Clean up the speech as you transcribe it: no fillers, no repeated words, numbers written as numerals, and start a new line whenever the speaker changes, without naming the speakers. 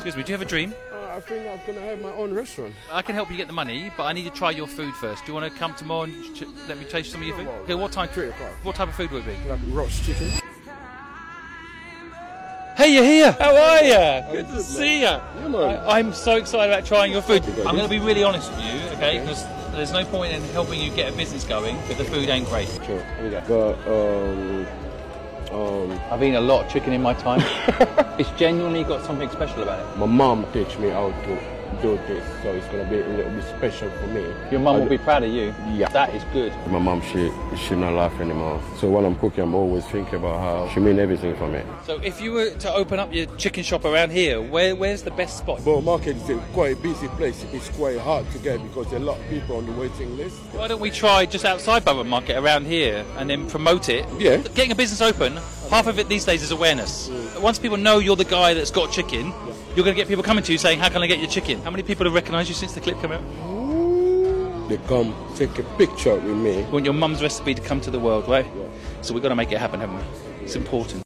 Excuse me, do you have a dream?
I think I'm going to have my own restaurant.
I can help you get the money, but I need to try your food first. Do you want to come tomorrow and let me taste some of your food? Okay, what time?
3 o'clock.
What type of food would it be?
Like roast chicken.
Hey, you're here. How are you? Good to see you.
Yeah, man.
I'm so excited about trying your food. I'm going to be really honest with you, okay? Because there's no point in helping you get a business going if the food ain't great.
Sure. But,
I've eaten a lot of chicken in my time. It's genuinely got something special about it.
my mom teach me how to do this, so it's going to be a little bit special for me.
Your mum will be proud of you.
Yeah.
That is good.
My mom, she not laugh anymore. So when I'm cooking, I'm always thinking about how she mean everything for me.
So if you were to open up your chicken shop around here, where's the best spot?
Borough Market is quite a busy place. It's quite hard to get because a lot of people on the waiting list.
Why don't we try just outside Borough Market around here and then promote it?
Yeah.
Getting a business open, half of it these days is awareness. Once people know you're the guy that's got chicken, you're going to get people coming to you saying, how can I get your chicken? How many people have recognised you since the clip came out?
They come take a picture with me.
You want your mum's recipe to come to the world, right? So we've got to make it happen, haven't we? It's important.